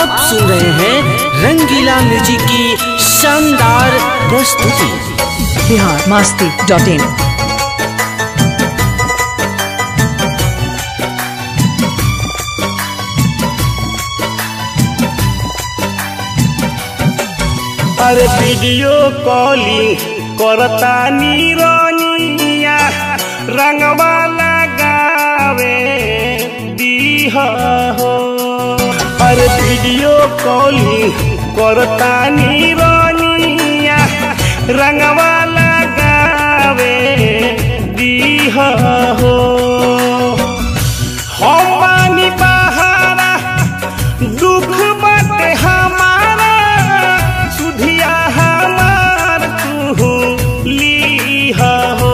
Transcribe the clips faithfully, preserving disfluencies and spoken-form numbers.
आप सुन रहे हैं रंगीला म्यूजिक की शानदार प्रस्तुति। Bihar Masti dot in. अरे वीडियो कॉलिंग करता नीरनिया रंगवा लगावे दीहा हो। अरे वीडियो कॉलिंग करता नीरनिया रंगवा लगावे दीहा हो। हम बानी बहारा दुख बाटे हमारा सुधिया हमार तू लीहा हो।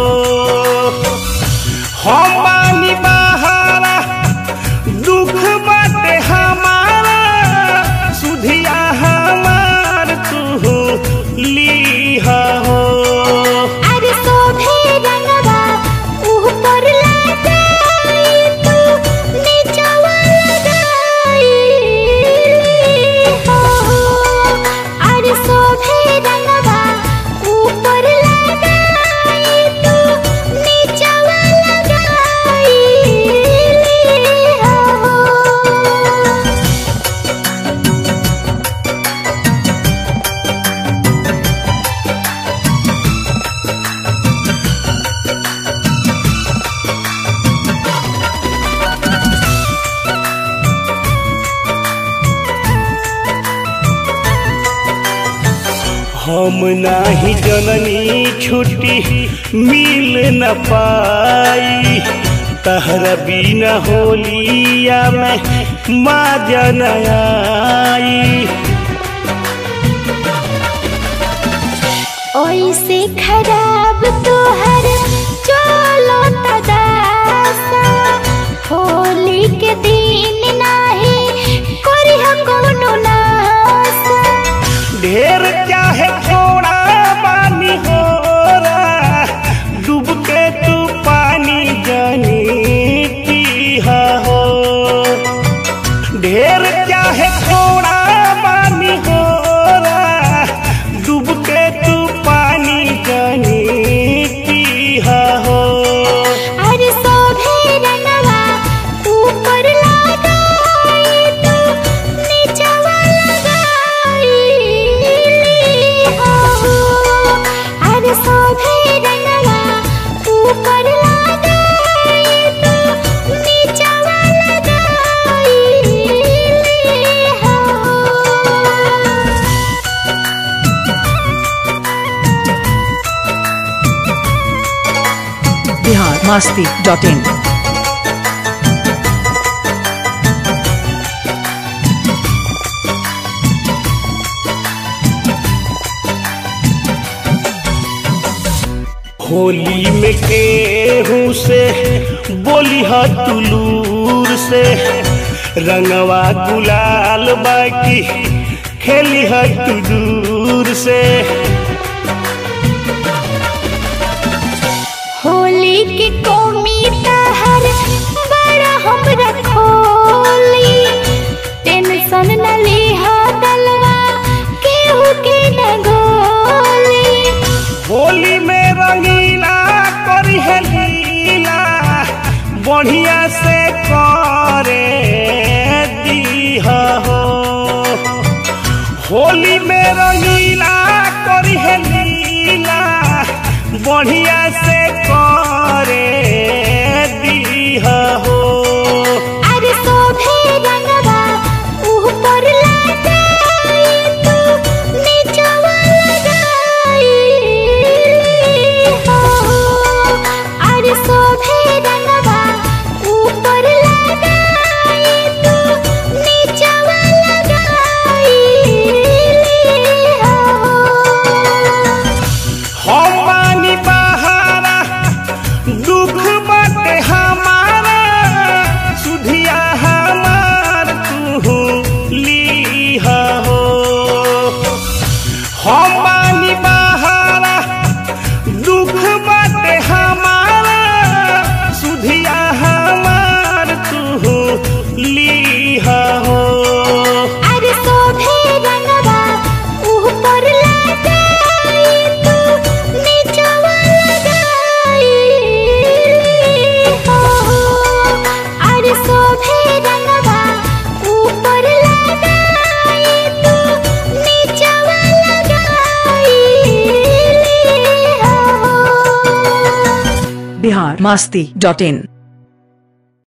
हम बानी बहारा दुख बाटे हमारा सुधिया हमार तू लीहा हो। अरे सोभे रंगवा ऊपर लगाई तू नीचवा लगाई हो। अरे सोभे रंगवा ऊपर लगाई तू नीचवा लगाई हो। हम नाही जननी छुट्टी मिल न पाई तहरा बिना होलिया में मजा न आई। ओइसे खराब तोहर चलो तदासा होली के दिन नाही करिह कोनो नासा। ढेर चाहे थोड़ा पानी हो डूब के तू पानी जानी पीहा हो। ढेर चाहे थोड़ा पानी हो डूब के तू पानी जानी पीहा हो। अरे सोभे रंगवा ऊपर लगाई तू नीचवा लगाई हो। अरे सोभे रंगवा ऊपर लगाई तू नीचवा लगाई हो। Bihar Masti dot in. होली में केहू से बोली हा तुलूर से रंगवा गुलाल बाकी खेली हा तू दूर से। होली की कौमी तहर बड़ा हमरा खोली टेंशन न लिहा दलवा केहू के न गोली। होली में रंगीला करी है लीला बढ़िया से करे दीहा हो। होली में रंगीला करी है लीला बढ़िया से करे दीहा हो। अरे सोभे रंगवा ऊपर लगाई तू नीचवा लगाई हो। अरे सोभे रंगवा ऊपर लगाई तू नीचवा लगाई हो। हम बानी बहारा दुख masti dot in.